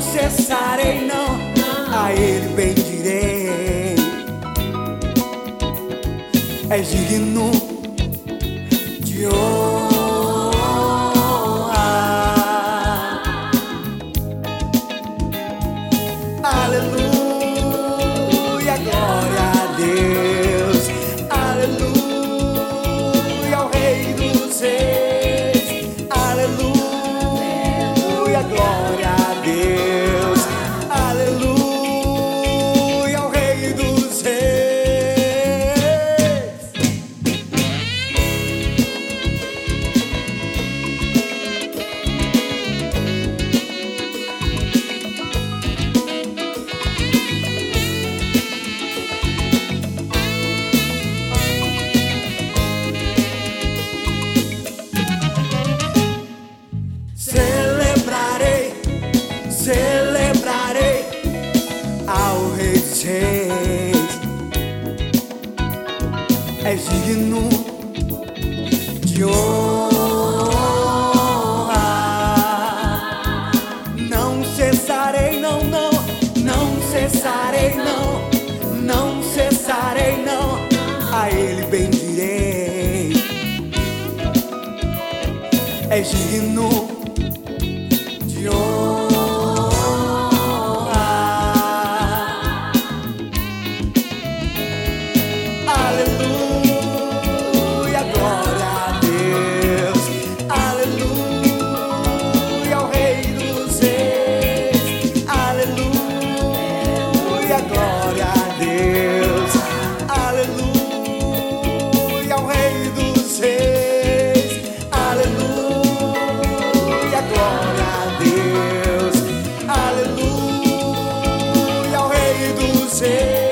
cessarei, não, a Ele bendirei. És digno de honra. Aleluia, glória a Deus. Aleluia ao Rei dos Reis. Aleluia, glória a Deus. Aleluia ao Rei dos Reis. Celebrarei ao Rei dos Reis. És digno de honra. Não cessarei, não, não, não cessarei, não, não cessarei, não, a Ele bendirei. És digno de honra. Aleluia, glória a Deus. Aleluia ao Rei dos Reis. Aleluia, glória a Deus. Aleluia ao Rei dos Reis. Aleluia, glória a Deus. Aleluia ao Rei dos Reis.